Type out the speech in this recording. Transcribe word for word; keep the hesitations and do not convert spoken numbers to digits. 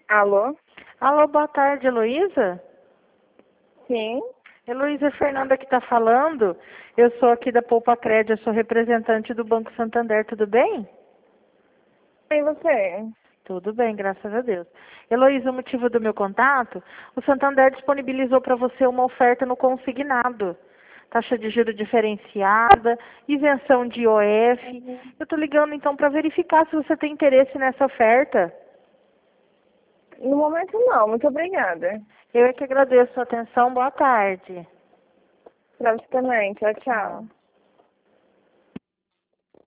Alô? Alô, boa tarde, Heloísa? Sim. Heloísa, Fernanda que está falando. Eu sou aqui da Poupa Crédito, eu sou representante do Banco Santander, tudo bem? E você? Tudo bem, graças a Deus. Heloísa, o motivo do meu contato, o Santander disponibilizou para você uma oferta no consignado. Taxa de juros diferenciada, isenção de I O F. Eu estou ligando então para verificar se você tem interesse nessa oferta. No momento não, muito obrigada. Eu é que agradeço a atenção, boa tarde. Pra você também. Tchau, tchau. Tchau.